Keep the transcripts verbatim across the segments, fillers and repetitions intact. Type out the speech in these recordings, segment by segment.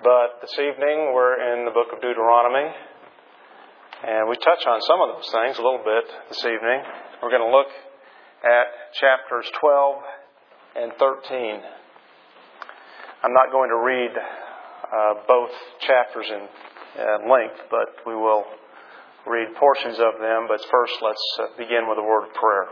But this evening we're in the book of Deuteronomy, and we touch on some of those things a little bit this evening. We're going to look at chapters twelve and thirteen. I'm not going to read uh, both chapters in uh, length, but we will read portions of them. But first, let's uh, begin with a word of prayer.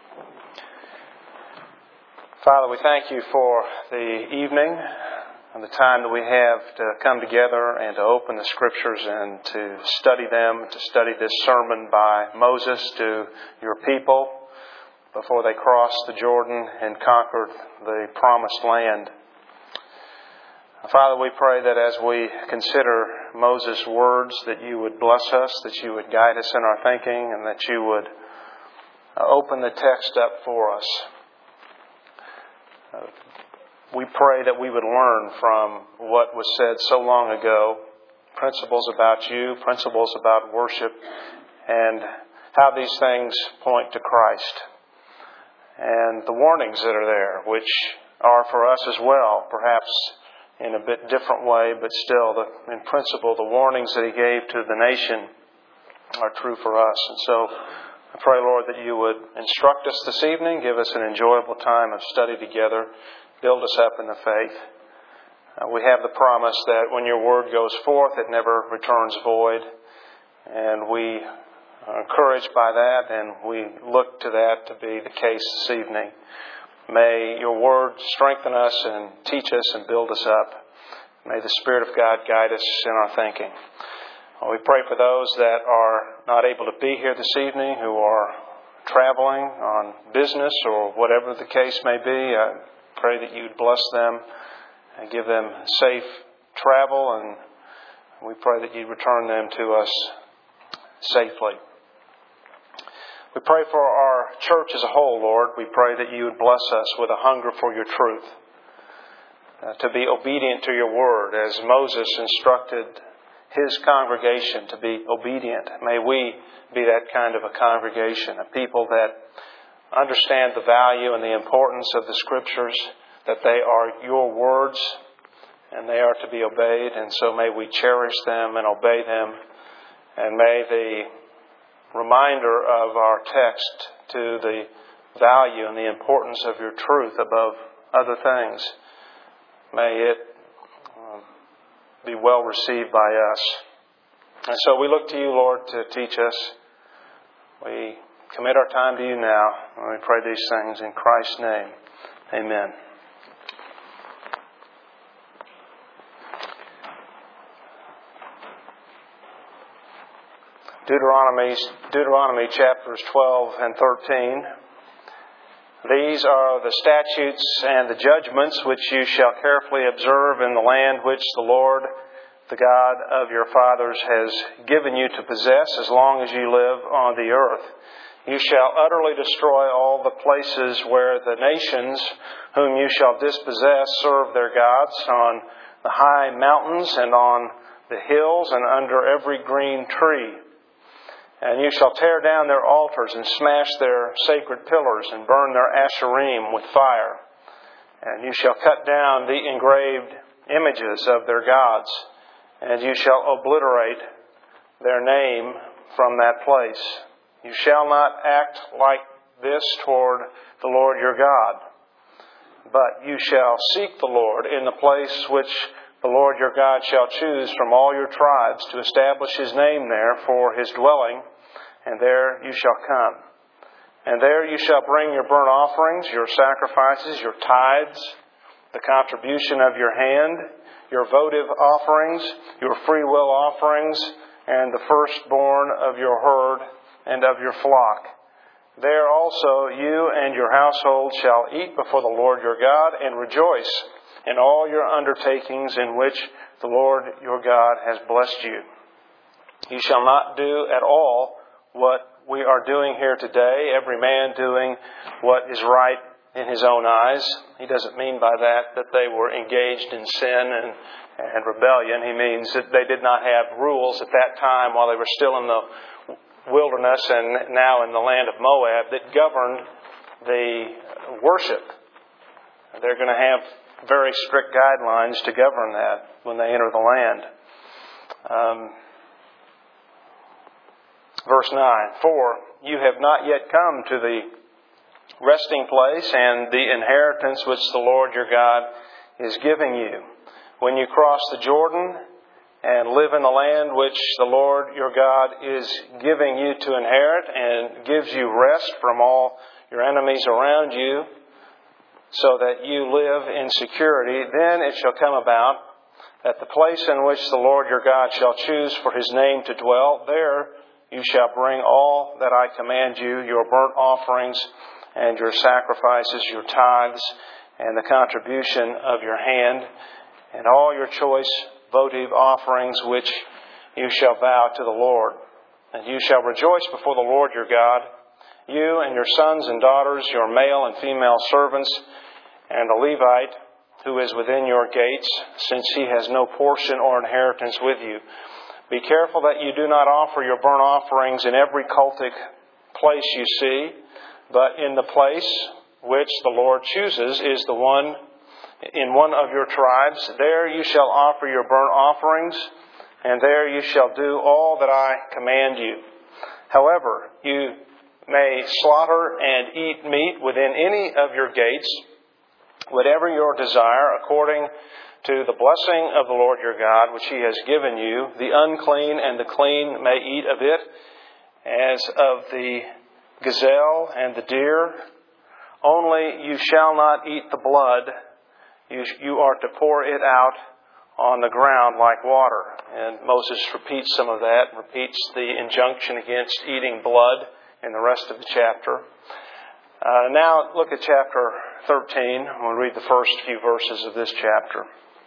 Father, we thank you for the evening and the time that we have to come together and to open the Scriptures and to study them, to study this sermon by Moses to your people before they crossed the Jordan and conquered the Promised Land. Father, we pray that as we consider Moses' words, that you would bless us, that you would guide us in our thinking, and that you would open the text up for us. Uh, we pray that we would learn from what was said so long ago, principles about you, principles about worship, and how these things point to Christ. And the warnings that are there, which are for us as well, perhaps in a bit different way, but still, the, in principle, the warnings that He gave to the nation are true for us. And so I pray, Lord, that you would instruct us this evening, give us an enjoyable time of study together, build us up in the faith. Uh, we have the promise that when your word goes forth, it never returns void. And we are encouraged by that, and we look to that to be the case this evening. May your word strengthen us and teach us and build us up. May the Spirit of God guide us in our thinking. We pray for those that are not able to be here this evening, who are traveling on business or whatever the case may be. I pray that you'd bless them and give them safe travel, and we pray that you'd return them to us safely. We pray for our church as a whole, Lord. We pray that you would bless us with a hunger for your truth, uh, to be obedient to your word as Moses instructed his congregation to be obedient. May we be that kind of a congregation, a people that understand the value and the importance of the Scriptures, that they are your words and they are to be obeyed. And so may we cherish them and obey them. And may the reminder of our text to the value and the importance of your truth above other things, may it be well received by us. And so we look to you, Lord, to teach us. We commit our time to you now, and we pray these things in Christ's name. Amen. Deuteronomy, Deuteronomy chapters twelve and thirteen. These are the statutes and the judgments which you shall carefully observe in the land which the Lord, the God of your fathers, has given you to possess as long as you live on the earth. You shall utterly destroy all the places where the nations whom you shall dispossess serve their gods, on the high mountains and on the hills and under every green tree. And you shall tear down their altars and smash their sacred pillars and burn their asherim with fire. And you shall cut down the engraved images of their gods, and you shall obliterate their name from that place. You shall not act like this toward the Lord your God, but you shall seek the Lord in the place which the Lord your God shall choose from all your tribes to establish His name there for His dwelling, and there you shall come. And there you shall bring your burnt offerings, your sacrifices, your tithes, the contribution of your hand, your votive offerings, your freewill offerings, and the firstborn of your herd and of your flock. There also you and your household shall eat before the Lord your God, and rejoice in all your undertakings in which the Lord your God has blessed you. You shall not do at all what we are doing here today, every man doing what is right in his own eyes. He doesn't mean by that that they were engaged in sin and, and rebellion. He means that they did not have rules at that time while they were still in the wilderness and now in the land of Moab that governed the worship. They're going to have very strict guidelines to govern that when they enter the land. Um, verse nine, For you have not yet come to the resting place and the inheritance which the Lord your God is giving you. When you cross the Jordan and live in the land which the Lord your God is giving you to inherit and gives you rest from all your enemies around you, so that you live in security, then it shall come about that the place in which the Lord your God shall choose for His name to dwell, there you shall bring all that I command you, your burnt offerings and your sacrifices, your tithes, and the contribution of your hand, and all your choice votive offerings which you shall vow to the Lord. And you shall rejoice before the Lord your God, you and your sons and daughters, your male and female servants, and the Levite who is within your gates, since he has no portion or inheritance with you. Be careful that you do not offer your burnt offerings in every cultic place you see, but in the place which the Lord chooses is the one in one of your tribes. There you shall offer your burnt offerings, and there you shall do all that I command you. However, you may slaughter and eat meat within any of your gates, whatever your desire, according to the blessing of the Lord your God, which He has given you. The unclean and the clean may eat of it, as of the gazelle and the deer. Only you shall not eat the blood. You, you are to pour it out on the ground like water. And Moses repeats some of that, repeats the injunction against eating blood in the rest of the chapter. Uh, now look at chapter thirteen. We'll read the first few verses of this chapter.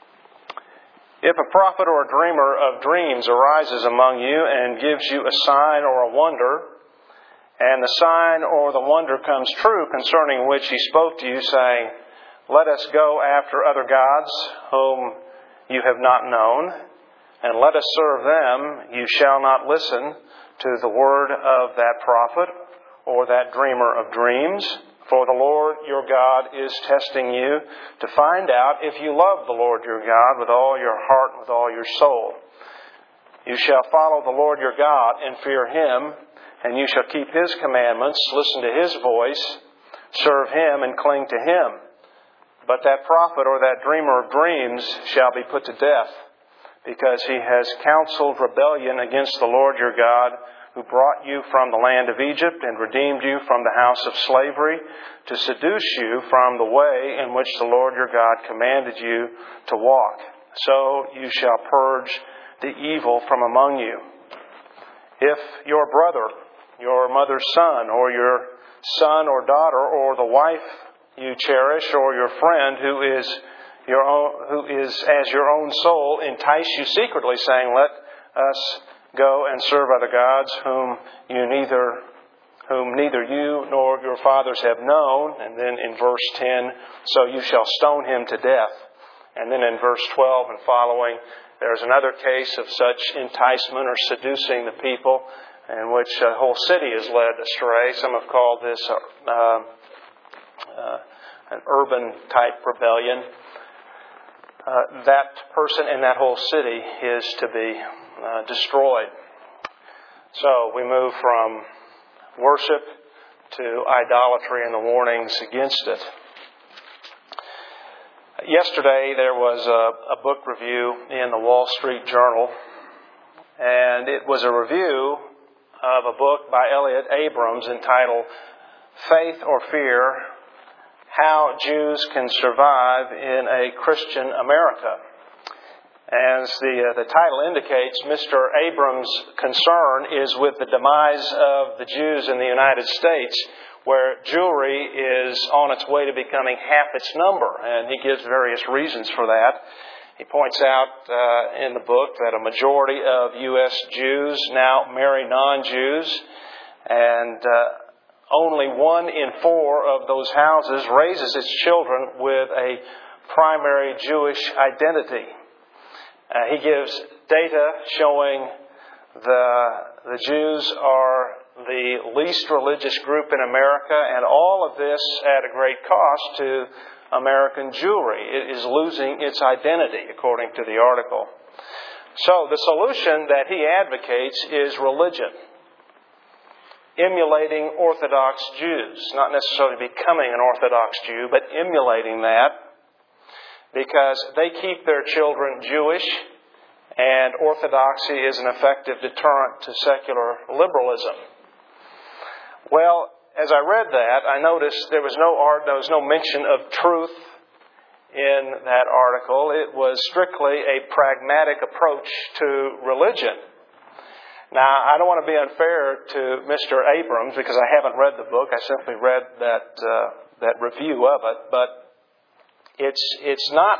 If a prophet or a dreamer of dreams arises among you and gives you a sign or a wonder, and the sign or the wonder comes true concerning which he spoke to you, saying, Let us go after other gods whom you have not known, and let us serve them, you shall not listen to the word of that prophet or that dreamer of dreams. For the Lord your God is testing you to find out if you love the Lord your God with all your heart and with all your soul. You shall follow the Lord your God and fear Him, and you shall keep His commandments, listen to His voice, serve Him, and cling to Him. But that prophet or that dreamer of dreams shall be put to death, because he has counseled rebellion against the Lord your God, who brought you from the land of Egypt and redeemed you from the house of slavery, to seduce you from the way in which the Lord your God commanded you to walk. So you shall purge the evil from among you. If your brother, your mother's son, or your son or daughter, or the wife you cherish, or your friend who is your own, who is as your own soul, entice you secretly, saying, Let us go and serve other gods whom you neither whom neither you nor your fathers have known. And then in verse ten, so you shall stone him to death. And then in verse twelve and following, there's another case of such enticement or seducing the people, in which a whole city is led astray. Some have called this uh, uh, an urban type rebellion. Uh, that person and that whole city is to be uh, destroyed. So we move from worship to idolatry and the warnings against it. Yesterday there was a, a book review in the Wall Street Journal, and it was a review of a book by Elliot Abrams entitled Faith or Fear: How Jews Can Survive in a Christian America. As the, uh, the title indicates, Mister Abrams' concern is with the demise of the Jews in the United States, where Jewry is on its way to becoming half its number. And he gives various reasons for that. He points out uh, in the book that a majority of U S Jews now marry non-Jews, and uh, only one in four of those houses raises its children with a primary Jewish identity. Uh, he gives data showing the, the Jews are the least religious group in America, and all of this at a great cost to American Jewry. It is losing its identity, according to the article. So the solution that he advocates is religion. Emulating Orthodox Jews. Not necessarily becoming an Orthodox Jew, but emulating that, because they keep their children Jewish, and orthodoxy is an effective deterrent to secular liberalism. Well, as I read that, I noticed there was no art, there was no mention of truth in that article. It was strictly a pragmatic approach to religion. Now, I don't want to be unfair to Mister Abrams because I haven't read the book. I simply read that uh, that review of it, but it's it's not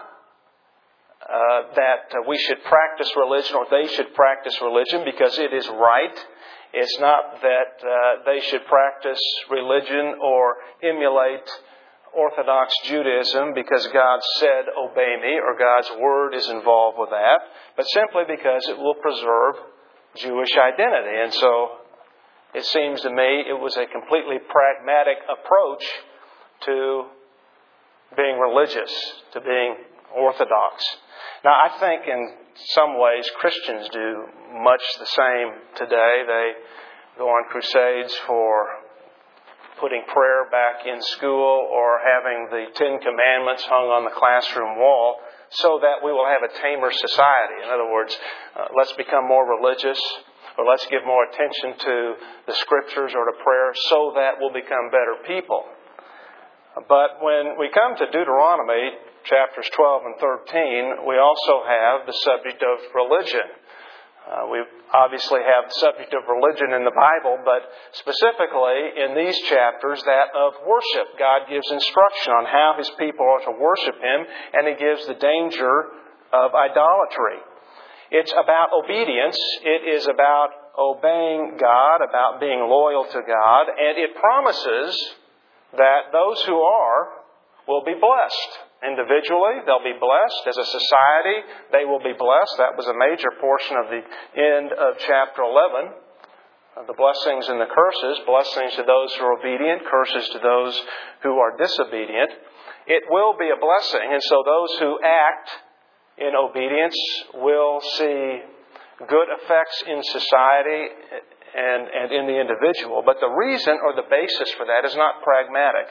uh, that we should practice religion or they should practice religion because it is right. It's not that uh, they should practice religion or emulate Orthodox Judaism because God said, obey me, or God's word is involved with that, but simply because it will preserve Jewish identity. And so it seems to me it was a completely pragmatic approach to being religious, to being Orthodox. Now, I think in some ways Christians do much the same today. They go on crusades for putting prayer back in school or having the Ten Commandments hung on the classroom wall so that we will have a tamer society. In other words, uh, let's become more religious, or let's give more attention to the Scriptures or to prayer so that we'll become better people. But when we come to Deuteronomy, chapters twelve and thirteen, we also have the subject of religion. Uh, we obviously have the subject of religion in the Bible, but specifically in these chapters, that of worship. God gives instruction on how His people are to worship Him, and He gives the danger of idolatry. It's about obedience. It is about obeying God, about being loyal to God, and it promises that those who are will be blessed. Individually, they'll be blessed. As a society, they will be blessed. That was a major portion of the end of chapter eleven. The blessings and the curses. Blessings to those who are obedient, curses to those who are disobedient. It will be a blessing, and so those who act in obedience will see good effects in society and, and in the individual. But the reason or the basis for that is not pragmatic.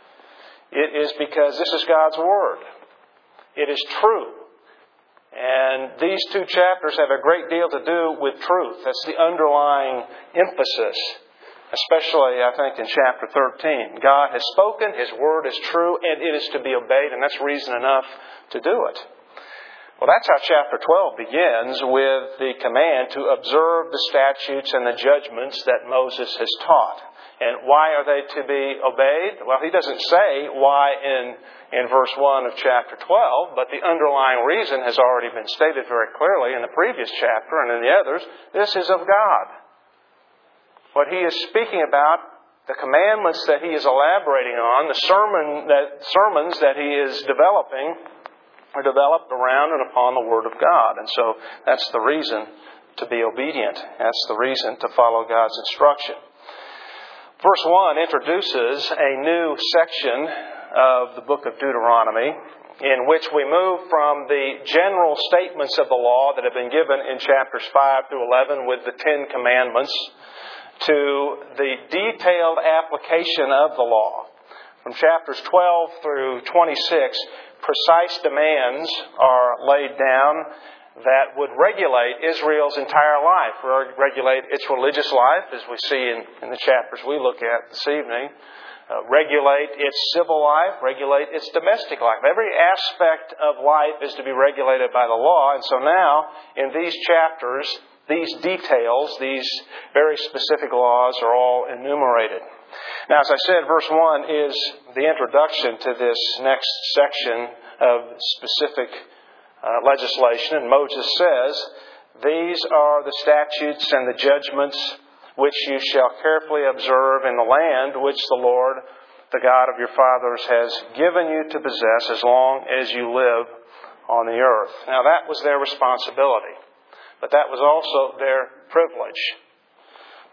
It is because this is God's Word. It is true. And these two chapters have a great deal to do with truth. That's the underlying emphasis, especially, I think, in chapter thirteen. God has spoken, His Word is true, and it is to be obeyed, and that's reason enough to do it. Well, that's how chapter twelve begins, with the command to observe the statutes and the judgments that Moses has taught. And why are they to be obeyed? Well, he doesn't say why in, in verse one of chapter twelve, but the underlying reason has already been stated very clearly in the previous chapter and in the others. This is of God. What he is speaking about, the commandments that he is elaborating on, the sermon that, sermons that he is developing, are developed around and upon the Word of God. And so that's the reason to be obedient. That's the reason to follow God's instruction. Verse one introduces a new section of the book of Deuteronomy in which we move from the general statements of the law that have been given in chapters five through eleven with the Ten Commandments to the detailed application of the law. From chapters twelve through twenty-six, precise demands are laid down that would regulate Israel's entire life, regulate its religious life, as we see in, in the chapters we look at this evening, uh, regulate its civil life, regulate its domestic life. Every aspect of life is to be regulated by the law, and so now, in these chapters, these details, these very specific laws are all enumerated. Now, as I said, verse one is the introduction to this next section of specific Uh, legislation, and Moses says, "These are the statutes and the judgments which you shall carefully observe in the land which the Lord, the God of your fathers, has given you to possess as long as you live on the earth." Now, that was their responsibility, but that was also their privilege.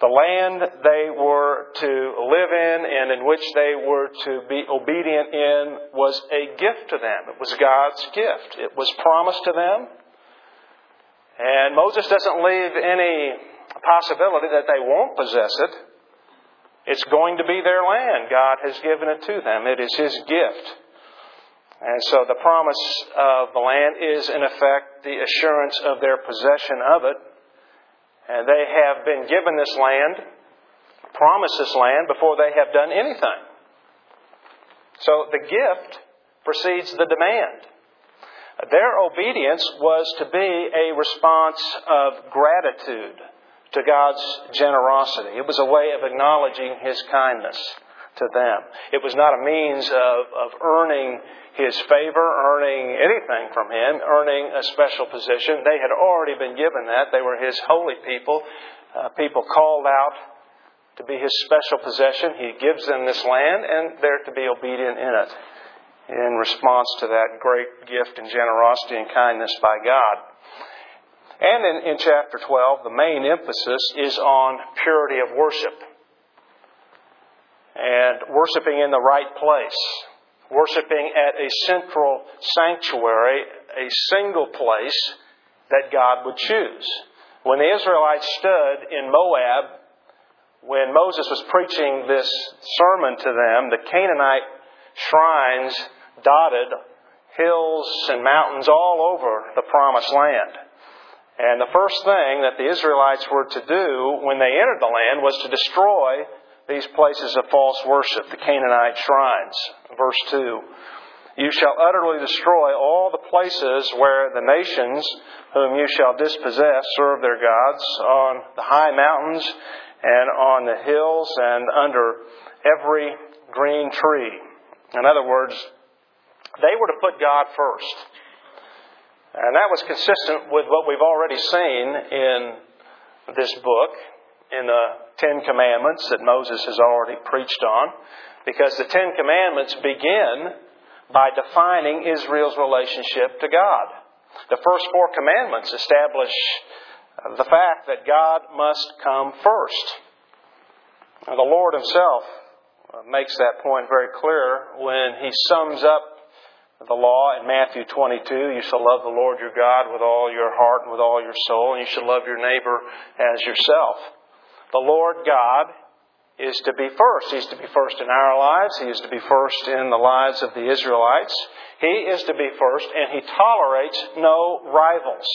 The land they were to live in and in which they were to be obedient in was a gift to them. It was God's gift. It was promised to them. And Moses doesn't leave any possibility that they won't possess it. It's going to be their land. God has given it to them. It is His gift. And so the promise of the land is, in effect, the assurance of their possession of it. And they have been given this land, promised this land, before they have done anything. So the gift precedes the demand. Their obedience was to be a response of gratitude to God's generosity. It was a way of acknowledging His kindness to them. It was not a means of, of earning His favor, earning anything from Him, earning a special position. They had already been given that. They were His holy people, uh, people called out to be His special possession. He gives them this land, and they're to be obedient in it in response to that great gift and generosity and kindness by God. And in, in chapter twelve, the main emphasis is on purity of worship and worshiping in the right place. Worshiping at a central sanctuary, a single place that God would choose. When the Israelites stood in Moab, when Moses was preaching this sermon to them, the Canaanite shrines dotted hills and mountains all over the Promised Land. And the first thing that the Israelites were to do when they entered the land was to destroy these places of false worship, the Canaanite shrines. Verse two, you shall utterly destroy all the places where the nations whom you shall dispossess serve their gods, on the high mountains and on the hills and under every green tree. In other words, they were to put God first. And that was consistent with what we've already seen in this book, in the Ten Commandments that Moses has already preached on, because the Ten Commandments begin by defining Israel's relationship to God. The first four commandments establish the fact that God must come first. Now, the Lord Himself makes that point very clear when He sums up the law in Matthew twenty-two. You shall love the Lord your God with all your heart and with all your soul, and you shall love your neighbor as yourself. The Lord God is to be first. He's to be first in our lives. He is to be first in the lives of the Israelites. He is to be first, and He tolerates no rivals.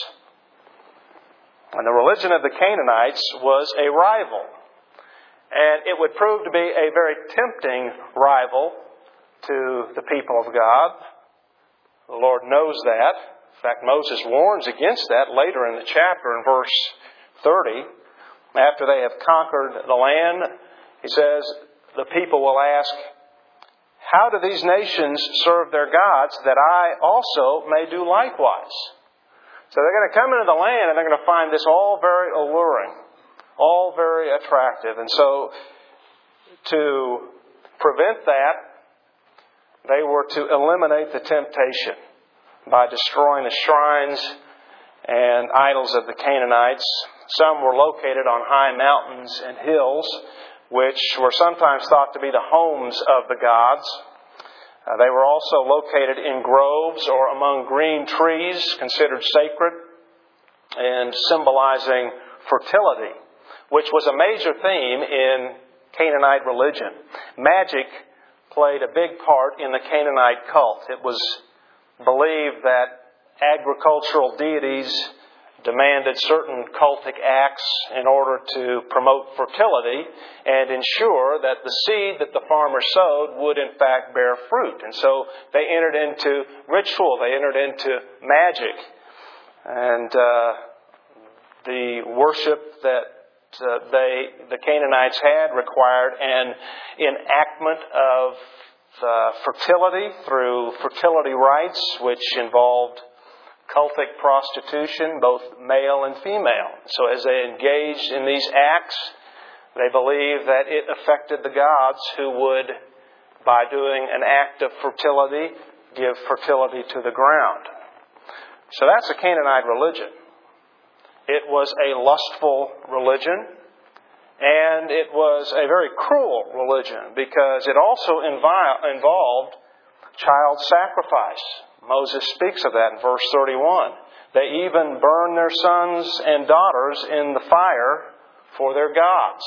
And the religion of the Canaanites was a rival. And it would prove to be a very tempting rival to the people of God. The Lord knows that. In fact, Moses warns against that later in the chapter in verse thirty. After they have conquered the land, He says, the people will ask, how do these nations serve their gods that I also may do likewise? So they're going to come into the land and they're going to find this all very alluring, all very attractive. And so to prevent that, they were to eliminate the temptation by destroying the shrines and idols of the Canaanites. Some were located on high mountains and hills, which were sometimes thought to be the homes of the gods. Uh, they were also located in groves or among green trees considered sacred and symbolizing fertility, which was a major theme in Canaanite religion. Magic played a big part in the Canaanite cult. It was believed that agricultural deities demanded certain cultic acts in order to promote fertility and ensure that the seed that the farmer sowed would in fact bear fruit. And so they entered into ritual, they entered into magic. And uh, the worship that uh, they, the Canaanites had required an enactment of uh, fertility through fertility rites, which involved cultic prostitution, both male and female. So as they engaged in these acts, they believed that it affected the gods who would, by doing an act of fertility, give fertility to the ground. So that's a Canaanite religion. It was a lustful religion. And it was a very cruel religion because it also invi- involved child sacrifice. Moses speaks of that in verse thirty-one. They even burn their sons and daughters in the fire for their gods.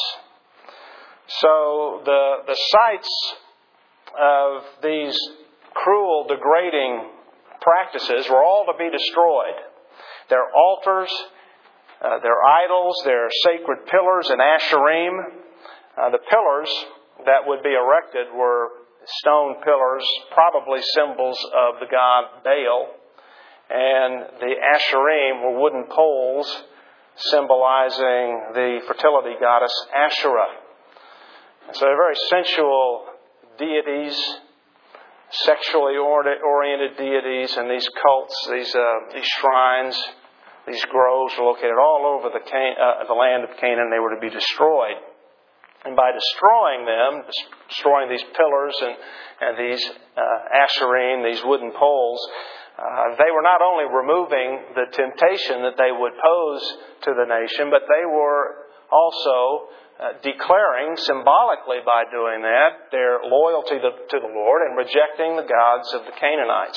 So the, the sites of these cruel, degrading practices were all to be destroyed. Their altars, uh, their idols, their sacred pillars and asherim. Uh, the pillars that would be erected were stone pillars, probably symbols of the god Baal. And the asherim were wooden poles symbolizing the fertility goddess Asherah. So they're very sensual deities, sexually oriented deities, and these cults, these uh, these shrines, these groves were located all over the Can- uh, the land of Canaan. They were to be destroyed. And by destroying them, destroying these pillars and, and these uh, asherim, these wooden poles, uh, they were not only removing the temptation that they would pose to the nation, but they were also uh, declaring symbolically by doing that their loyalty to, to the Lord and rejecting the gods of the Canaanites.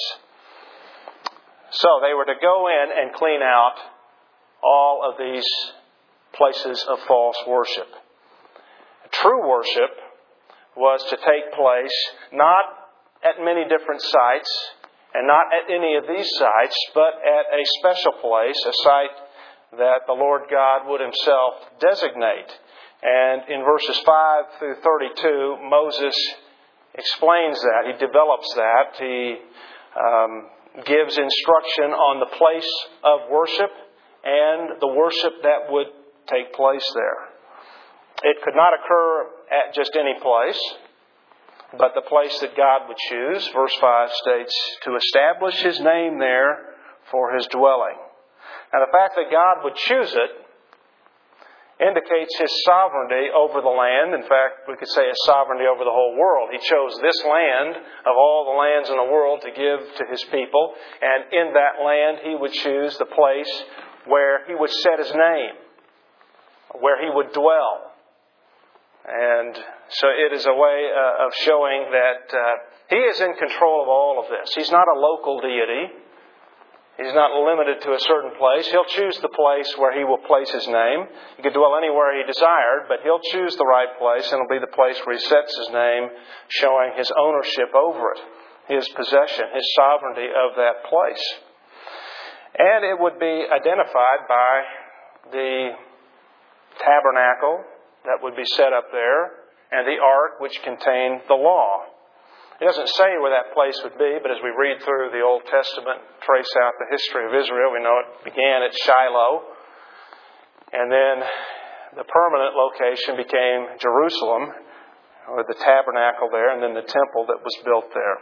So they were to go in and clean out all of these places of false worship. True worship was to take place not at many different sites and not at any of these sites, but at a special place, a site that the Lord God would Himself designate. And in verses five through thirty-two, Moses explains that. He develops that. He um, gives instruction on the place of worship and the worship that would take place there. It could not occur at just any place, but the place that God would choose. Verse five states, to establish His name there for His dwelling. Now the fact that God would choose it indicates His sovereignty over the land. In fact, we could say His sovereignty over the whole world. He chose this land of all the lands in the world to give to His people. And in that land He would choose the place where He would set His name, where He would dwell. And so it is a way uh, of showing that uh, He is in control of all of this. He's not a local deity. He's not limited to a certain place. He'll choose the place where He will place His name. He could dwell anywhere He desired, but He'll choose the right place, and it'll be the place where He sets His name, showing His ownership over it, His possession, His sovereignty of that place. And it would be identified by the tabernacle that would be set up there, and the ark which contained the law. It doesn't say where that place would be, but as we read through the Old Testament, trace out the history of Israel, we know it began at Shiloh, and then the permanent location became Jerusalem, with the tabernacle there, and then the temple that was built there.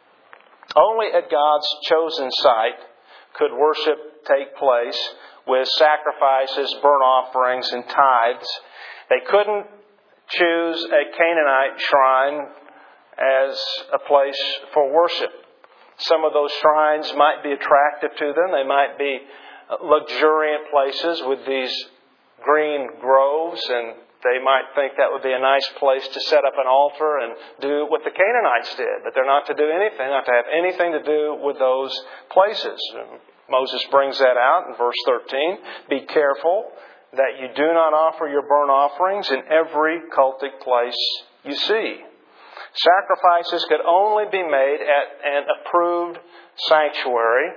Only at God's chosen site could worship take place with sacrifices, burnt offerings, and tithes. They couldn't choose a Canaanite shrine as a place for worship. Some of those shrines might be attractive to them. They might be luxuriant places with these green groves, and they might think that would be a nice place to set up an altar and do what the Canaanites did. But they're not to do anything, not to have anything to do with those places. Moses brings that out in verse thirteen. Be careful that you do not offer your burnt offerings in every cultic place you see. Sacrifices could only be made at an approved sanctuary,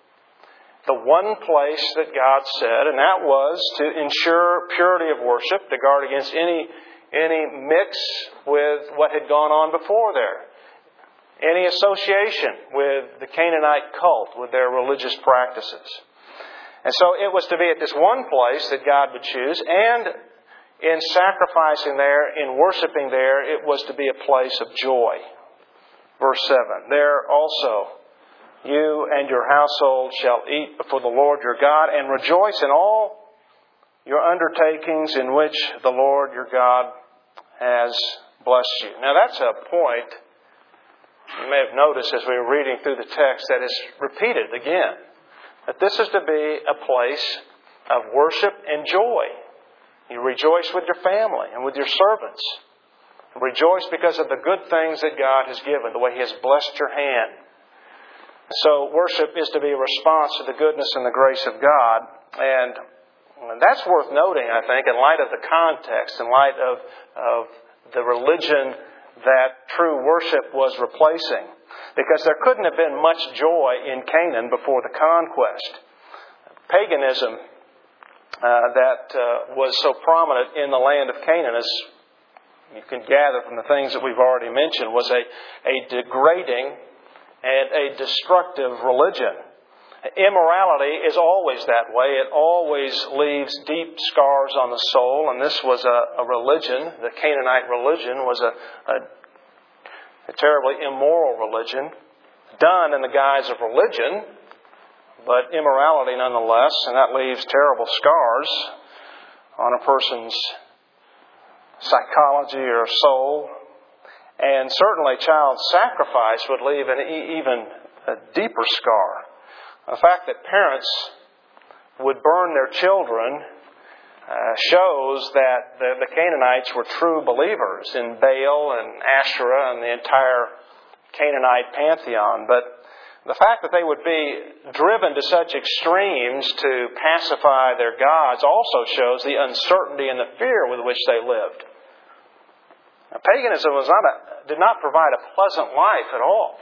the one place that God said, and that was to ensure purity of worship, to guard against any, any mix with what had gone on before there, any association with the Canaanite cult, with their religious practices. And so it was to be at this one place that God would choose, and in sacrificing there, in worshiping there, it was to be a place of joy. Verse seven, there also you and your household shall eat before the Lord your God, and rejoice in all your undertakings in which the Lord your God has blessed you. Now that's a point you may have noticed as we were reading through the text that is repeated again. That this is to be a place of worship and joy. You rejoice with your family and with your servants. Rejoice because of the good things that God has given, the way He has blessed your hand. So worship is to be a response to the goodness and the grace of God. And that's worth noting, I think, in light of the context, in light of, of the religion that true worship was replacing. Because there couldn't have been much joy in Canaan before the conquest. Paganism uh, that uh, was so prominent in the land of Canaan, as you can gather from the things that we've already mentioned, was a, a degrading and a destructive religion. Immorality is always that way. It always leaves deep scars on the soul. And this was a, a religion, the Canaanite religion was a, a, a terribly immoral religion, done in the guise of religion, but immorality nonetheless. And that leaves terrible scars on a person's psychology or soul. And certainly child sacrifice would leave an even a deeper scar. The fact that parents would burn their children uh, shows that the, the Canaanites were true believers in Baal and Asherah and the entire Canaanite pantheon. But the fact that they would be driven to such extremes to pacify their gods also shows the uncertainty and the fear with which they lived. Now, paganism was not a, did not provide a pleasant life at all.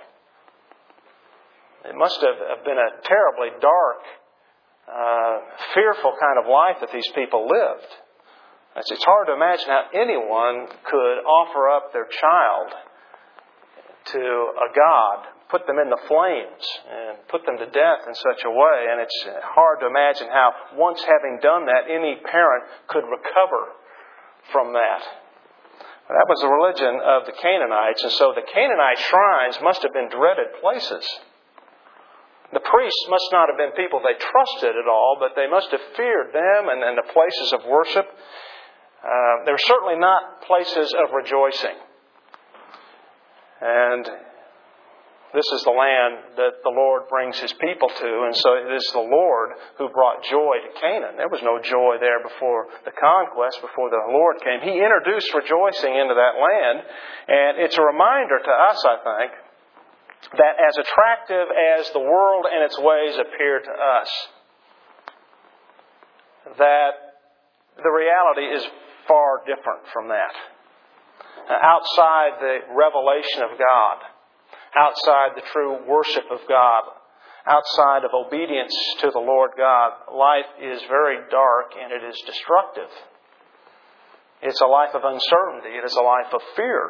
It must have been a terribly dark, uh, fearful kind of life that these people lived. It's hard to imagine how anyone could offer up their child to a god, put them in the flames, and put them to death in such a way. And it's hard to imagine how, once having done that, any parent could recover from that. That was the religion of the Canaanites, and so the Canaanite shrines must have been dreaded places. The priests must not have been people they trusted at all, but they must have feared them and, and the places of worship. Uh, they were certainly not places of rejoicing. And this is the land that the Lord brings His people to, and so it is the Lord who brought joy to Canaan. There was no joy there before the conquest, before the Lord came. He introduced rejoicing into that land, and it's a reminder to us, I think, that as attractive as the world and its ways appear to us, that the reality is far different from that. Outside the revelation of God, outside the true worship of God, outside of obedience to the Lord God, life is very dark and it is destructive. It's a life of uncertainty. It is a life of fear.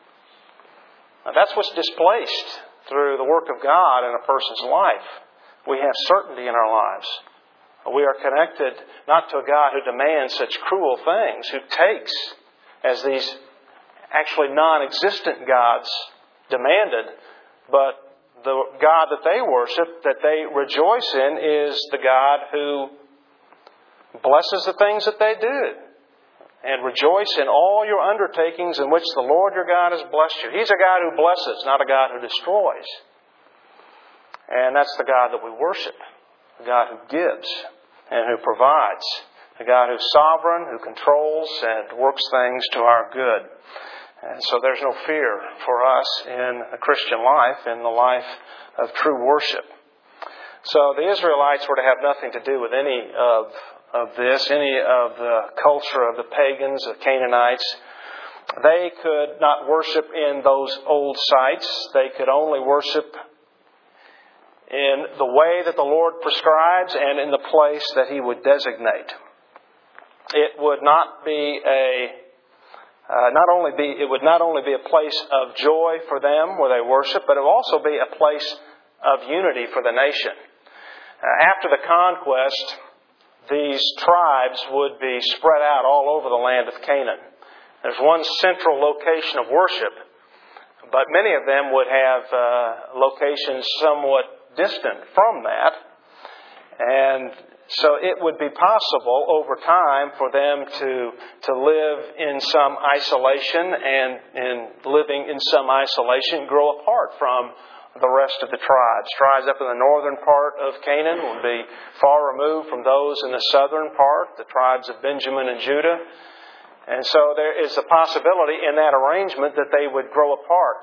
Now, that's what's displaced through the work of God in a person's life. We have certainty in our lives. We are connected not to a God who demands such cruel things, who takes, as these actually non-existent gods demanded, but the God that they worship, that they rejoice in, is the God who blesses the things that they do. And rejoice in all your undertakings in which the Lord your God has blessed you. He's a God who blesses, not a God who destroys. And that's the God that we worship. A God who gives and who provides. A God who's sovereign, who controls and works things to our good. And so there's no fear for us in a Christian life, in the life of true worship. So the Israelites were to have nothing to do with any of, of this, any of the culture of the pagans, the Canaanites. They could not worship in those old sites. They could only worship in the way that the Lord prescribes and in the place that He would designate. It would not be a Uh, not only be, it would not only be a place of joy for them where they worship, but it would also be a place of unity for the nation. Uh, after the conquest, these tribes would be spread out all over the land of Canaan. There's one central location of worship, but many of them would have uh, locations somewhat distant from that. And so it would be possible over time for them to, to live in some isolation and in living in some isolation grow apart from the rest of the tribes. Tribes up in the northern part of Canaan would be far removed from those in the southern part, the tribes of Benjamin and Judah. And so there is a possibility in that arrangement that they would grow apart.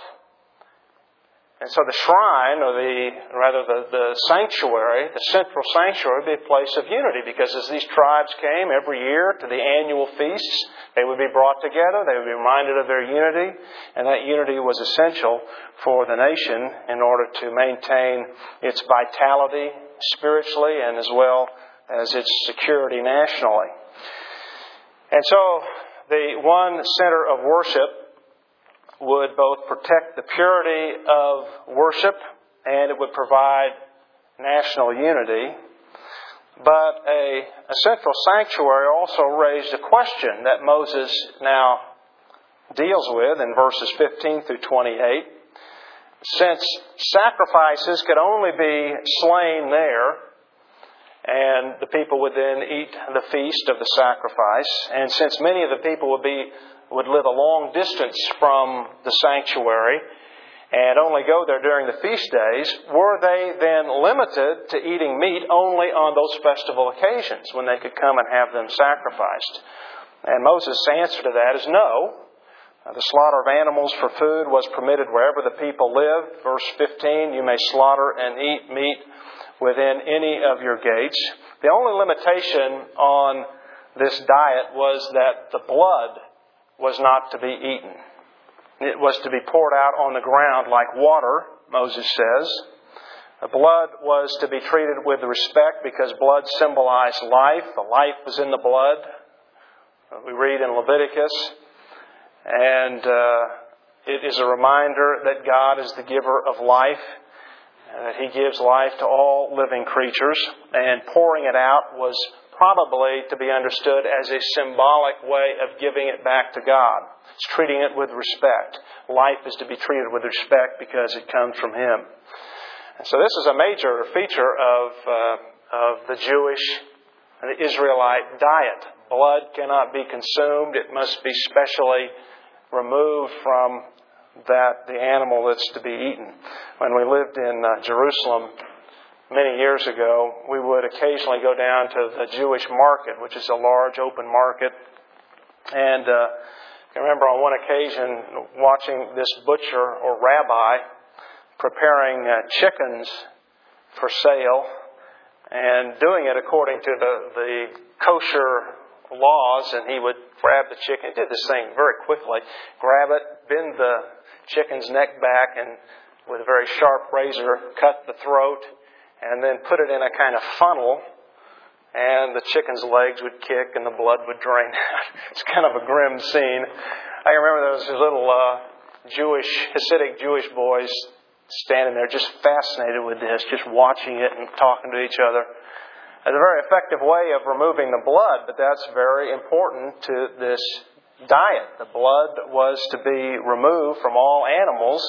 And so the shrine, or the rather the, the sanctuary, the central sanctuary, would be a place of unity, because as these tribes came every year to the annual feasts, they would be brought together, they would be reminded of their unity, and that unity was essential for the nation in order to maintain its vitality spiritually and as well as its security nationally. And so the one center of worship would both protect the purity of worship and it would provide national unity. But a, a central sanctuary also raised a question that Moses now deals with in verses fifteen through twenty-eight. Since sacrifices could only be slain there, and the people would then eat the feast of the sacrifice, and since many of the people would be would live a long distance from the sanctuary and only go there during the feast days, were they then limited to eating meat only on those festival occasions when they could come and have them sacrificed? And Moses' answer to that is no. The slaughter of animals for food was permitted wherever the people lived. Verse fifteen, you may slaughter and eat meat within any of your gates. The only limitation on this diet was that the blood was not to be eaten. It was to be poured out on the ground like water, Moses says. The blood was to be treated with respect because blood symbolized life. The life was in the blood. We read in Leviticus. And uh, it is a reminder that God is the giver of life, and that He gives life to all living creatures. And pouring it out was probably to be understood as a symbolic way of giving it back to God. It's treating it with respect. Life is to be treated with respect because it comes from Him. And so this is a major feature of, uh, of the Jewish and the Israelite diet. Blood cannot be consumed. It must be specially removed from that the animal that's to be eaten. When we lived in uh, Jerusalem many years ago, we would occasionally go down to the Jewish market, which is a large open market. And uh, I remember on one occasion watching this butcher or rabbi preparing uh, chickens for sale and doing it according to the, the kosher laws. And he would grab the chicken, he did this thing very quickly, grab it, bend the chicken's neck back, and with a very sharp razor cut the throat, and then put it in a kind of funnel, and the chicken's legs would kick and the blood would drain out. It's kind of a grim scene. I remember those little uh, Jewish, Hasidic Jewish boys standing there just fascinated with this, just watching it and talking to each other. It's a very effective way of removing the blood, but that's very important to this diet. The blood was to be removed from all animals.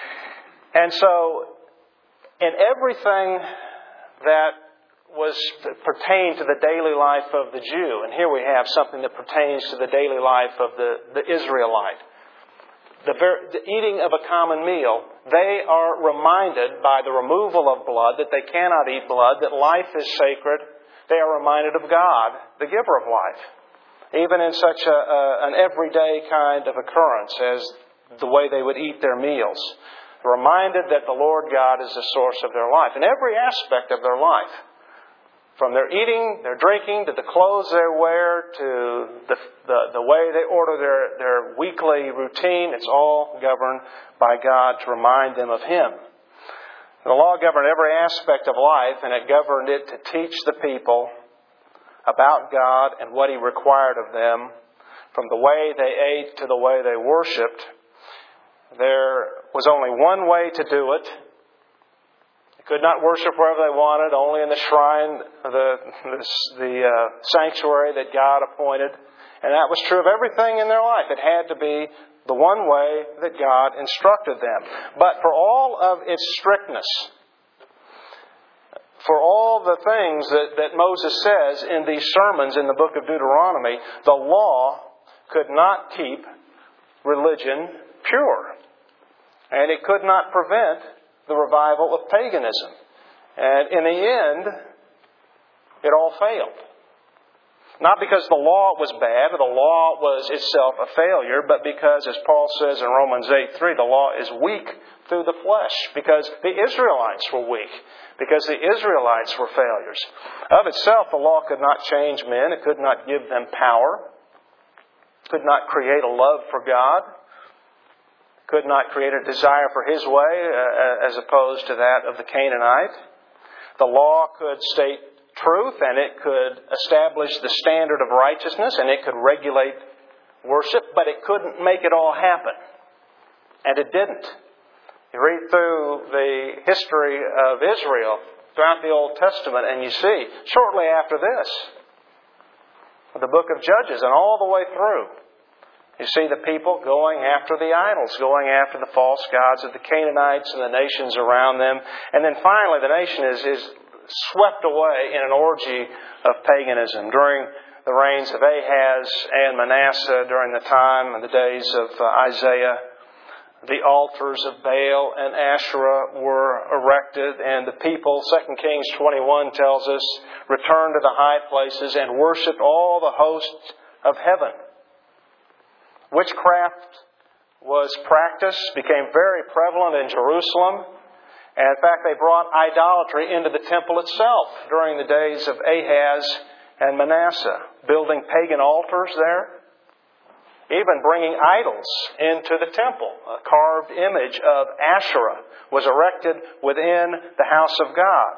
And so in everything that was pertained to the daily life of the Jew, and here we have something that pertains to the daily life of the, the Israelite, the, ver- the eating of a common meal, they are reminded by the removal of blood that they cannot eat blood, that life is sacred. They are reminded of God, the giver of life, even in such a, a, an everyday kind of occurrence as the way they would eat their meals. Reminded that the Lord God is the source of their life in every aspect of their life. From their eating, their drinking, to the clothes they wear, to the, the, the way they order their, their weekly routine, it's all governed by God to remind them of Him. The law governed every aspect of life, and it governed it to teach the people about God and what He required of them, from the way they ate to the way they worshipped. There was only one way to do it. They could not worship wherever they wanted, only in the shrine, the, the, the uh, sanctuary that God appointed. And that was true of everything in their life. It had to be the one way that God instructed them. But for all of its strictness, for all the things that, that Moses says in these sermons in the book of Deuteronomy, the law could not keep religion pure. And it could not prevent the revival of paganism. And in the end, it all failed. Not because the law was bad or the law was itself a failure, but because, as Paul says in Romans eight three, the law is weak through the flesh. Because the Israelites were weak. Because the Israelites were failures. Of itself, the law could not change men. It could not give them power. Could not create a love for God. Could not create a desire for His way uh, as opposed to that of the Canaanite. The law could state truth, and it could establish the standard of righteousness, and it could regulate worship, but it couldn't make it all happen. And it didn't. You read through the history of Israel throughout the Old Testament, and you see, shortly after this, the book of Judges, and all the way through, you see the people going after the idols, going after the false gods of the Canaanites and the nations around them. And then finally, the nation is, is swept away in an orgy of paganism during the reigns of Ahaz and Manasseh, during the time and the days of uh, Isaiah. The altars of Baal and Asherah were erected, and the people, Second Kings twenty-one tells us, returned to the high places and worshipped all the hosts of heaven. Witchcraft was practiced, became very prevalent in Jerusalem. And in fact, they brought idolatry into the temple itself during the days of Ahaz and Manasseh, building pagan altars there. Even bringing idols into the temple. A carved image of Asherah was erected within the house of God.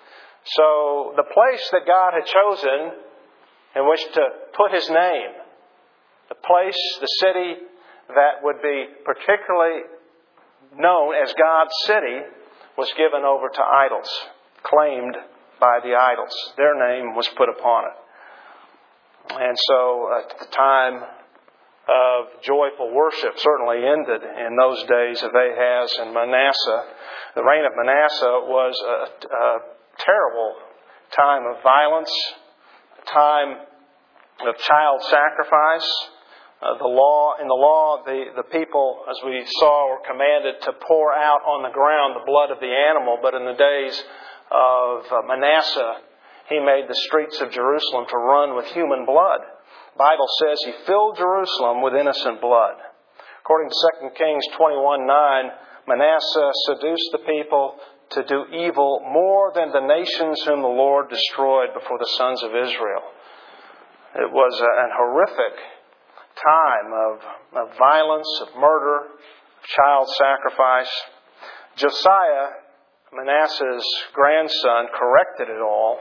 So the place that God had chosen in which to put His name, the place, the city that would be particularly known as God's city, was given over to idols, claimed by the idols. Their name was put upon it. And so at the time of joyful worship certainly ended in those days of Ahaz and Manasseh. The reign of Manasseh was a, a terrible time of violence, a time of child sacrifice. Uh, the law, in the law, the, the people, as we saw, were commanded to pour out on the ground the blood of the animal. But in the days of uh, Manasseh, he made the streets of Jerusalem to run with human blood. The Bible says He filled Jerusalem with innocent blood. According to Second Kings twenty-one nine, Manasseh seduced the people to do evil more than the nations whom the Lord destroyed before the sons of Israel. It was a, an horrific time of, of violence, of murder, of child sacrifice. Josiah, Manasseh's grandson, corrected it all.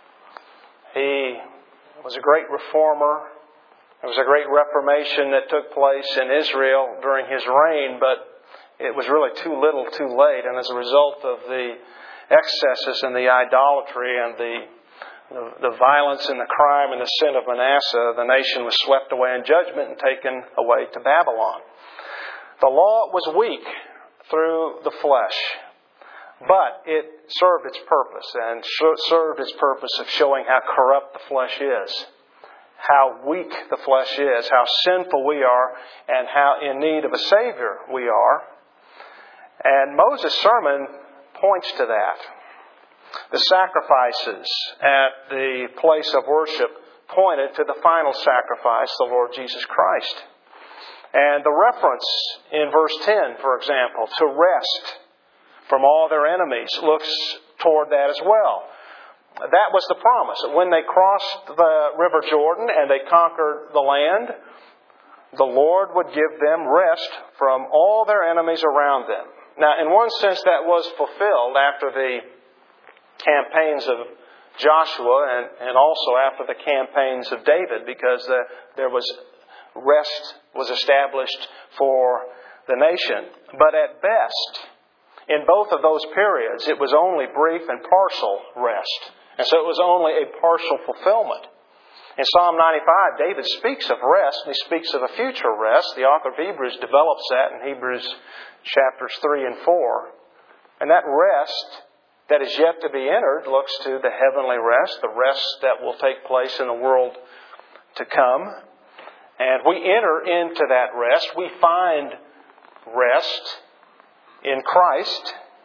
He was a great reformer. There was a great reformation that took place in Israel during his reign, but it was really too little, too late. And as a result of the excesses and the idolatry and the, the, the violence and the crime and the sin of Manasseh, the nation was swept away in judgment and taken away to Babylon. The law was weak through the flesh, but it served its purpose, and served its purpose of showing how corrupt the flesh is, how weak the flesh is, how sinful we are, and how in need of a Savior we are. And Moses' sermon points to that. The sacrifices at the place of worship pointed to the final sacrifice, the Lord Jesus Christ. And the reference in verse ten, for example, to rest from all their enemies, looks toward that as well. That was the promise. When they crossed the River Jordan and they conquered the land, the Lord would give them rest from all their enemies around them. Now, in one sense, that was fulfilled after the campaigns of Joshua and, and also after the campaigns of David, because the, there was rest was established for the nation. But at best, in both of those periods, it was only brief and partial rest. And so it was only a partial fulfillment. In Psalm ninety-five, David speaks of rest, and he speaks of a future rest. The author of Hebrews develops that in Hebrews chapters three and four. And that rest that is yet to be entered looks to the heavenly rest, the rest that will take place in the world to come. And we enter into that rest. We find rest in Christ,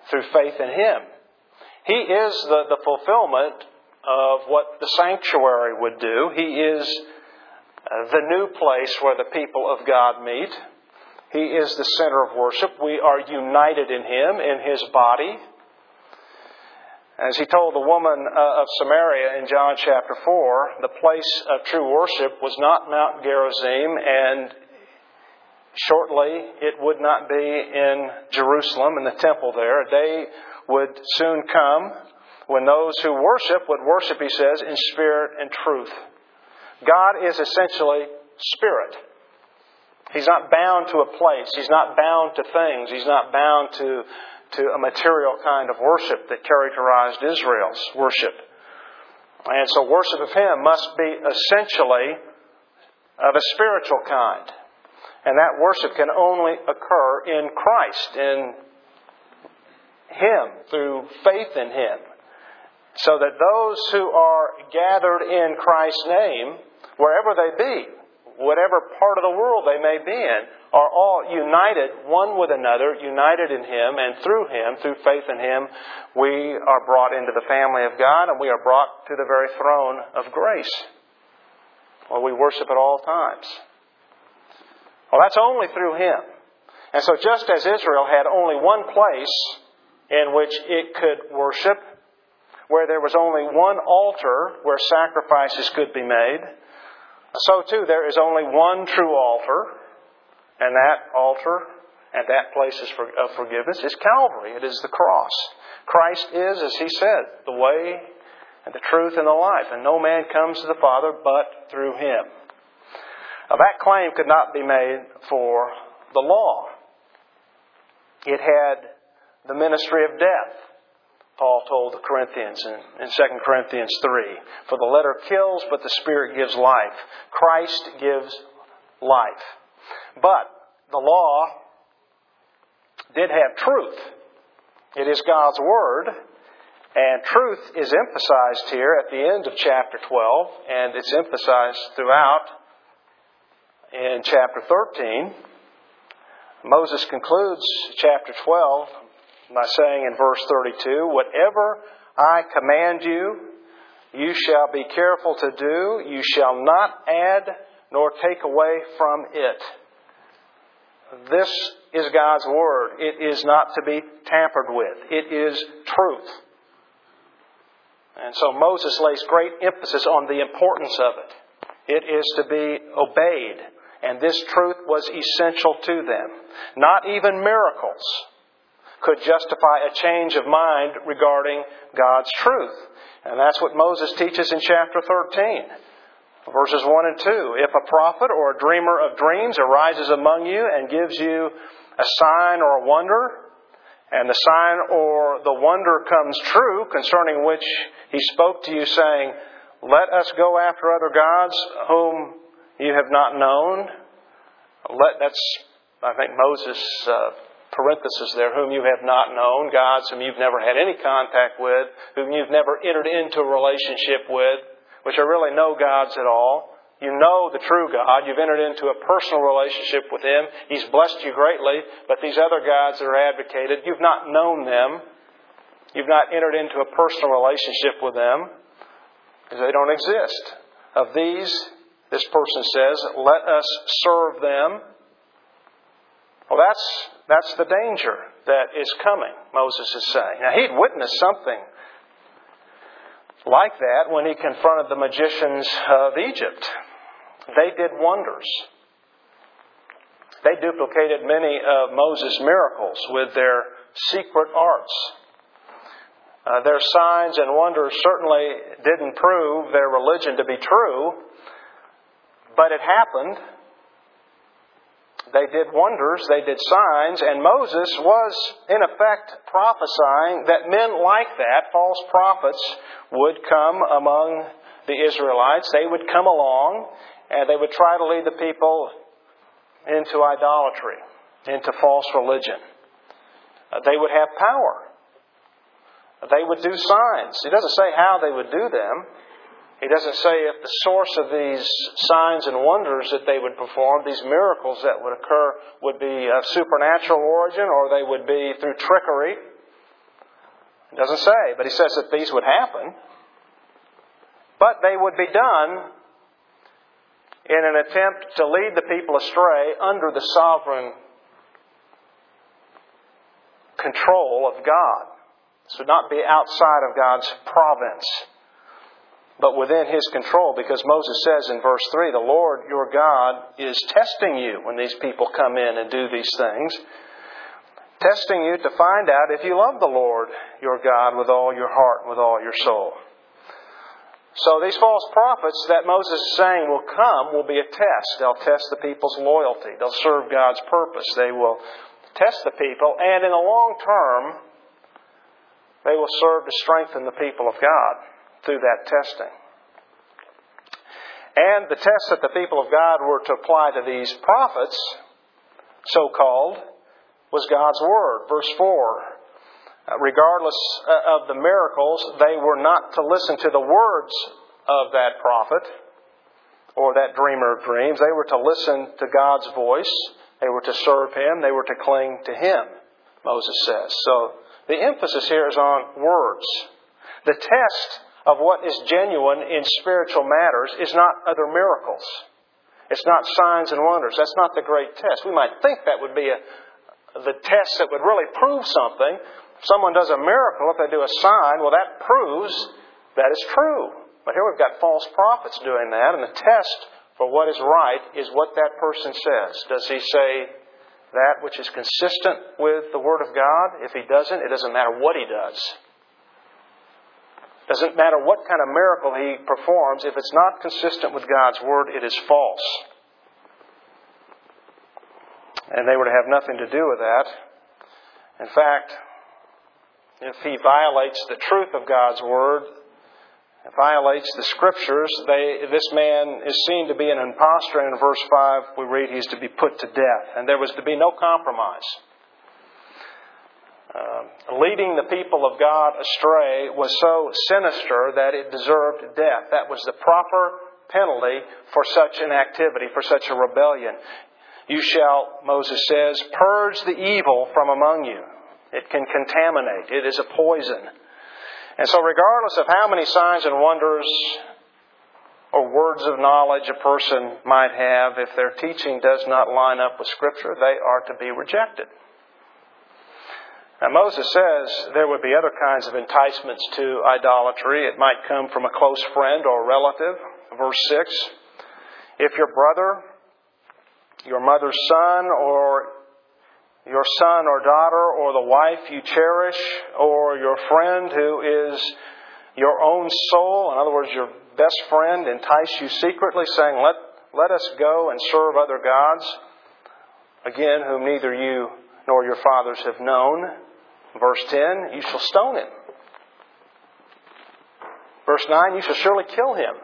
through faith in Him. He is the, the fulfillment of what the sanctuary would do. He is uh, the new place where the people of God meet. He is the center of worship. We are united in Him, in His body. As He told the woman uh, of Samaria in John chapter four, the place of true worship was not Mount Gerizim, and shortly it would not be in Jerusalem, in the temple there. A day would soon come when those who worship would worship, he says, in spirit and truth. God is essentially spirit. He's not bound to a place. He's not bound to things. He's not bound to, to a material kind of worship that characterized Israel's worship. And so worship of Him must be essentially of a spiritual kind. And that worship can only occur in Christ, in Him, through faith in Him. So that those who are gathered in Christ's name, wherever they be, whatever part of the world they may be in, are all united one with another, united in Him, and through Him, through faith in Him, we are brought into the family of God, and we are brought to the very throne of grace, where we worship at all times. Well, that's only through Him. And so just as Israel had only one place in which it could worship, where there was only one altar where sacrifices could be made, so too there is only one true altar, and that altar and that place of forgiveness is Calvary. It is the cross. Christ is, as He said, the way and the truth and the life, and no man comes to the Father but through Him. Now, that claim could not be made for the law. It had the ministry of death, Paul told the Corinthians in, in Second Corinthians three. For the letter kills, but the Spirit gives life. Christ gives life. But the law did have truth. It is God's Word. And truth is emphasized here at the end of chapter twelve. And it's emphasized throughout in chapter thirteen. Moses concludes chapter twelve by saying in verse thirty-two, whatever I command you, you shall be careful to do. You shall not add nor take away from it. This is God's Word. It is not to be tampered with. It is truth. And so Moses lays great emphasis on the importance of it. It is to be obeyed. And this truth was essential to them. Not even miracles could justify a change of mind regarding God's truth. And that's what Moses teaches in chapter thirteen, verses one and two. If a prophet or a dreamer of dreams arises among you and gives you a sign or a wonder, and the sign or the wonder comes true, concerning which he spoke to you, saying, let us go after other gods whom you have not known. Let, that's, I think, Moses' uh, parenthesis there, whom you have not known, gods whom you've never had any contact with, whom you've never entered into a relationship with, which are really no gods at all. You know the true God. You've entered into a personal relationship with Him. He's blessed you greatly. But these other gods that are advocated, you've not known them. You've not entered into a personal relationship with them, because they don't exist. Of these, this person says, let us serve them. Well, that's, that's the danger that is coming, Moses is saying. Now, he'd witnessed something like that when he confronted the magicians of Egypt. They did wonders. They duplicated many of Moses' miracles with their secret arts. Uh, their signs and wonders certainly didn't prove their religion to be true, but it happened. They did wonders, they did signs, and Moses was, in effect, prophesying that men like that, false prophets, would come among the Israelites. They would come along, and they would try to lead the people into idolatry, into false religion. Uh, they would have power. They would do signs. He doesn't say how they would do them. He doesn't say if the source of these signs and wonders that they would perform, these miracles that would occur, would be of supernatural origin or they would be through trickery. It doesn't say, but he says that these would happen. But they would be done in an attempt to lead the people astray under the sovereign control of God. This would not be outside of God's province, but within His control, because Moses says in verse three, the Lord your God is testing you when these people come in and do these things. Testing you to find out if you love the Lord your God with all your heart and with all your soul. So these false prophets that Moses is saying will come will be a test. They'll test the people's loyalty. They'll serve God's purpose. They will test the people. And in the long term, they will serve to strengthen the people of God through that testing. And the test that the people of God were to apply to these prophets, so-called, was God's Word. Verse four, uh, regardless of the miracles, they were not to listen to the words of that prophet or that dreamer of dreams. They were to listen to God's voice. They were to serve Him. They were to cling to Him, Moses says. So the emphasis here is on words. The test of what is genuine in spiritual matters is not other miracles. It's not signs and wonders. That's not the great test. We might think that would be a the test that would really prove something. If someone does a miracle, if they do a sign, well, that proves that it's true. But here we've got false prophets doing that, and the test for what is right is what that person says. Does he say that which is consistent with the Word of God? If he doesn't, it doesn't matter what he does. It doesn't matter what kind of miracle he performs. If it's not consistent with God's Word, it is false. And they were to have nothing to do with that. In fact, if he violates the truth of God's Word, violates the Scriptures, they, this man is seen to be an impostor. And in verse five, we read he is to be put to death. And there was to be no compromise. Uh, leading the people of God astray was so sinister that it deserved death. That was the proper penalty for such an activity, for such a rebellion. You shall, Moses says, purge the evil from among you. It can contaminate. It is a poison. And so regardless of how many signs and wonders or words of knowledge a person might have, if their teaching does not line up with Scripture, they are to be rejected. Now Moses says there would be other kinds of enticements to idolatry. It might come from a close friend or relative. Verse six, if your brother, your mother's son, or your son or daughter, or the wife you cherish, or your friend who is your own soul, in other words, your best friend, entice you secretly, saying, let, let us go and serve other gods, again, whom neither you nor your fathers have known. Verse ten, you shall stone him. Verse nine, you shall surely kill him.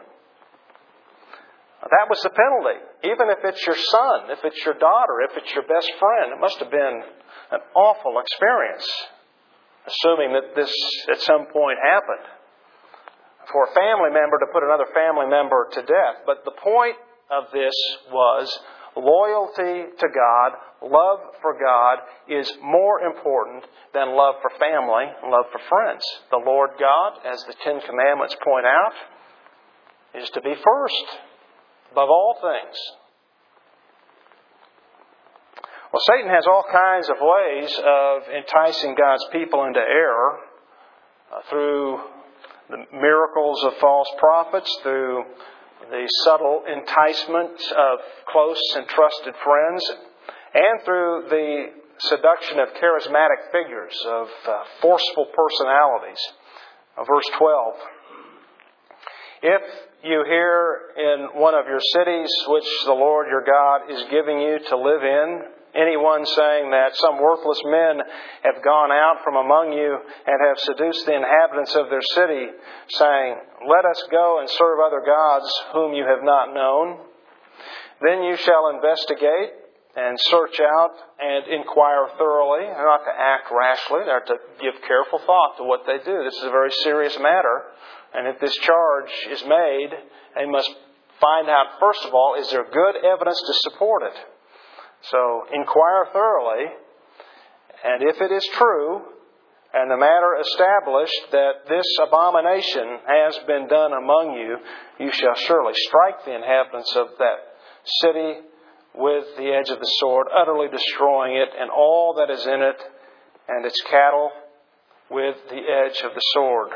That was the penalty. Even if it's your son, if it's your daughter, if it's your best friend, it must have been an awful experience, assuming that this at some point happened, for a family member to put another family member to death. But the point of this was loyalty to God, love for God is more important than love for family and love for friends. The Lord God, as the Ten Commandments point out, is to be first above all things. Well, Satan has all kinds of ways of enticing God's people into error uh, through the miracles of false prophets, through the subtle enticement of close and trusted friends, and through the seduction of charismatic figures, of uh, forceful personalities. Uh, verse twelve. If you hear in one of your cities, which the Lord your God is giving you to live in, anyone saying that some worthless men have gone out from among you and have seduced the inhabitants of their city, saying, let us go and serve other gods whom you have not known, then you shall investigate and search out and inquire thoroughly. They're not to act rashly. They're to give careful thought to what they do. This is a very serious matter. And if this charge is made, they must find out, first of all, is there good evidence to support it? So inquire thoroughly. And if it is true and the matter established that this abomination has been done among you, you shall surely strike the inhabitants of that city with the edge of the sword, utterly destroying it and all that is in it, and its cattle with the edge of the sword.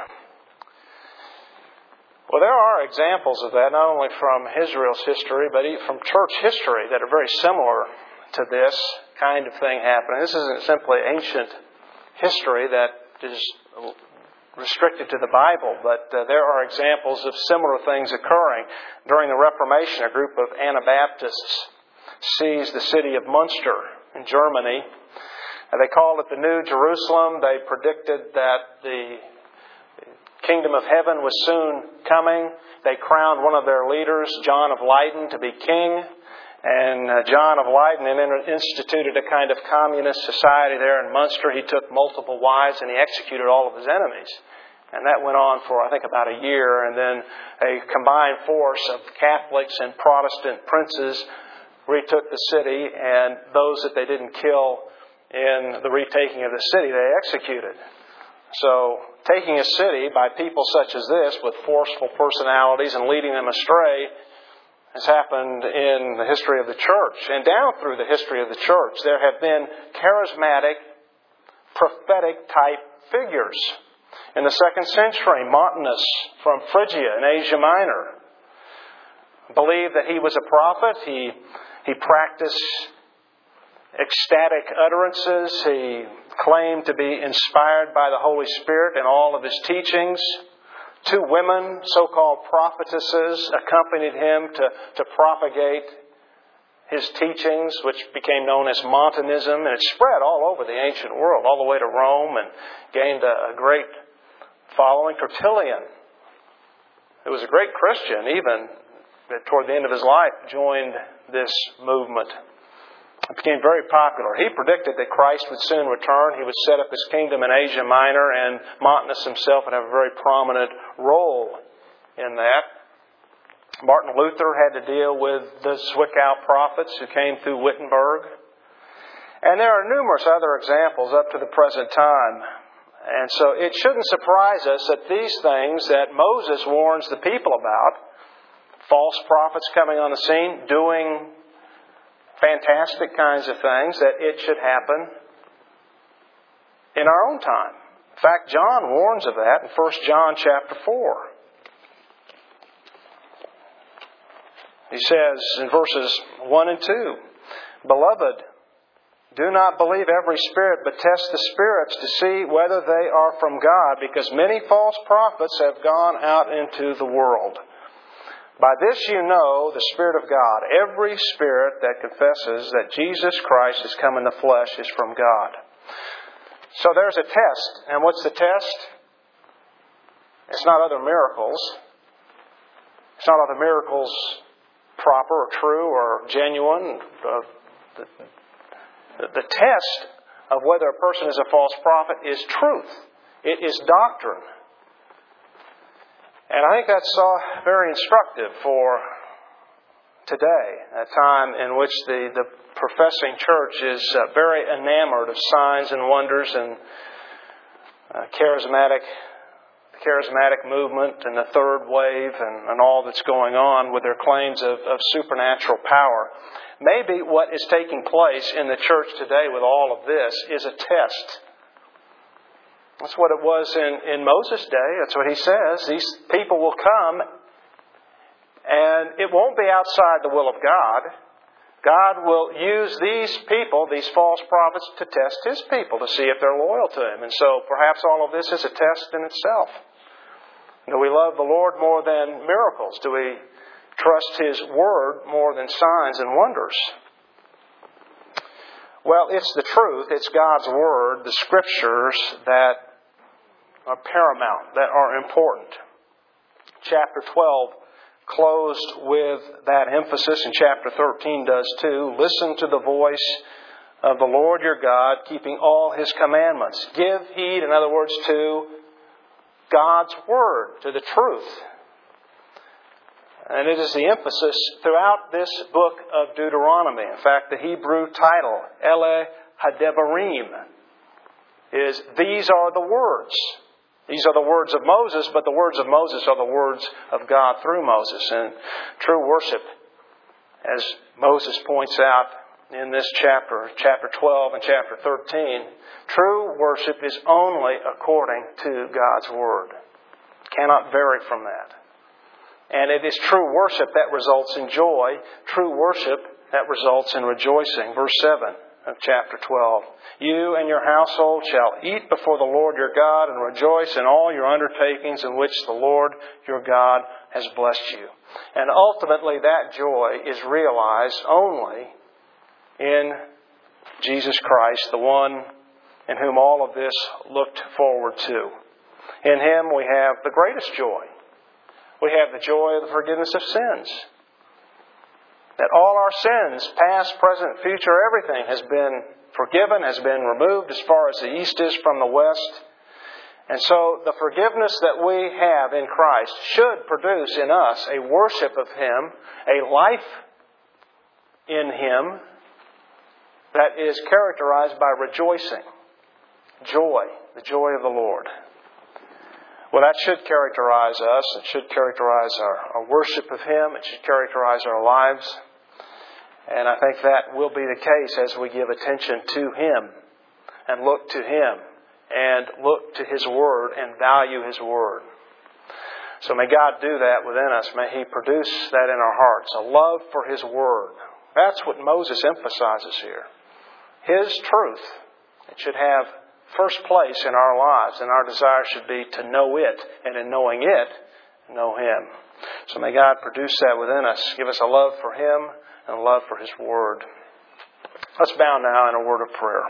Well, there are examples of that, not only from Israel's history, but even from church history that are very similar to this kind of thing happening. This isn't simply ancient history that is restricted to the Bible, but uh, there are examples of similar things occurring. During the Reformation, a group of Anabaptists seized the city of Munster in Germany. And they called it the New Jerusalem. They predicted that the kingdom of heaven was soon coming. They crowned one of their leaders, John of Leyden, to be king. And uh, John of Leyden instituted a kind of communist society there in Munster. He took multiple wives and he executed all of his enemies. And that went on for, I think, about a year. And then a combined force of Catholics and Protestant princes retook the city, and those that they didn't kill in the retaking of the city, they executed. So, taking a city by people such as this, with forceful personalities and leading them astray, has happened in the history of the church. And down through the history of the church, there have been charismatic, prophetic type figures. In the second century, Montanus from Phrygia in Asia Minor believed that he was a prophet. He, he practiced ecstatic utterances. He claimed to be inspired by the Holy Spirit in all of his teachings. Two women, so-called prophetesses, accompanied him to, to propagate his teachings, which became known as Montanism, and it spread all over the ancient world, all the way to Rome, and gained a, a great following. Tertullian, who was a great Christian, even toward the end of his life, joined this movement. It became very popular. He predicted that Christ would soon return. He would set up his kingdom in Asia Minor, and Montanus himself would have a very prominent role in that. Martin Luther had to deal with the Zwickau prophets who came through Wittenberg. And there are numerous other examples up to the present time. And so it shouldn't surprise us that these things that Moses warns the people about, false prophets coming on the scene, doing fantastic kinds of things, that it should happen in our own time. In fact, John warns of that in First John chapter four. He says in verses one and two, "Beloved, do not believe every spirit, but test the spirits to see whether they are from God, because many false prophets have gone out into the world. By this you know the Spirit of God. Every spirit that confesses that Jesus Christ has come in the flesh is from God." So there's a test. And what's the test? It's not other miracles. It's not other miracles proper or true or genuine. The, the, the test of whether a person is a false prophet is truth. It is doctrine. And I think that's uh, very instructive for today, a time in which the, the professing church is uh, very enamored of signs and wonders and uh, charismatic, the charismatic movement and the third wave and, and all that's going on with their claims of, of supernatural power. Maybe what is taking place in the church today with all of this is a test. That's what it was in, in Moses' day. That's what he says. These people will come, and it won't be outside the will of God. God will use these people, these false prophets, to test His people, to see if they're loyal to Him. And so perhaps all of this is a test in itself. Do we love the Lord more than miracles? Do we trust His Word more than signs and wonders? Well, it's the truth, it's God's Word, the Scriptures, that are paramount, that are important. Chapter twelve closed with that emphasis, and chapter thirteen does too. Listen to the voice of the Lord your God, keeping all His commandments. Give heed, in other words, to God's Word, to the truth. And it is the emphasis throughout this book of Deuteronomy. In fact, the Hebrew title, Ele HaDevarim, is these are the words. These are the words of Moses, but the words of Moses are the words of God through Moses. And true worship, as Moses points out in this chapter, chapter twelve and chapter thirteen, true worship is only according to God's Word. Cannot vary from that. And it is true worship that results in joy, true worship that results in rejoicing. Verse seven of chapter twelve. You and your household shall eat before the Lord your God and rejoice in all your undertakings in which the Lord your God has blessed you. And ultimately that joy is realized only in Jesus Christ, the one in whom all of this looked forward to. In Him we have the greatest joy. We have the joy of the forgiveness of sins. That all our sins, past, present, future, everything has been forgiven, has been removed as far as the east is from the west. And so the forgiveness that we have in Christ should produce in us a worship of Him, a life in Him that is characterized by rejoicing. Joy, the joy of the Lord. Well, that should characterize us. It should characterize our, our worship of Him. It should characterize our lives. And I think that will be the case as we give attention to Him and look to Him and look to His Word and value His Word. So may God do that within us. May He produce that in our hearts, a love for His Word. That's what Moses emphasizes here. His truth. It should have first place in our lives, and our desire should be to know it, and in knowing it, know Him. So may God produce that within us. Give us a love for Him and a love for His Word. Let's bow now in a word of prayer.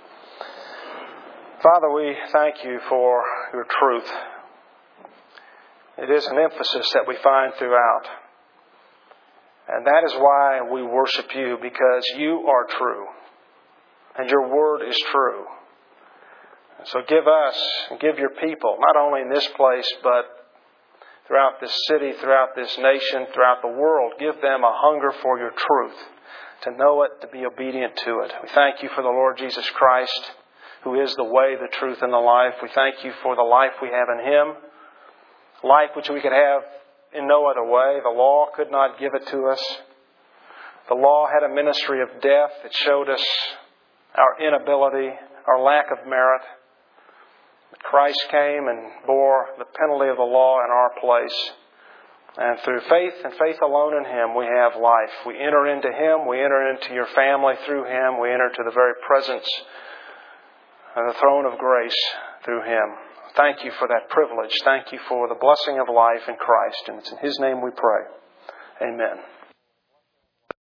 Father, we thank You for Your truth. It is an emphasis that we find throughout. And that is why we worship You, because You are true. And Your Word is true. So give us and give Your people, not only in this place, but throughout this city, throughout this nation, throughout the world, give them a hunger for Your truth, to know it, to be obedient to it. We thank You for the Lord Jesus Christ, who is the way, the truth, and the life. We thank You for the life we have in Him, life which we could have in no other way. The law could not give it to us. The law had a ministry of death. It showed us our inability, our lack of merit. Christ came and bore the penalty of the law in our place. And through faith and faith alone in Him, we have life. We enter into Him. We enter into Your family through Him. We enter to the very presence of the throne of grace through Him. Thank You for that privilege. Thank You for the blessing of life in Christ. And it's in His name we pray. Amen.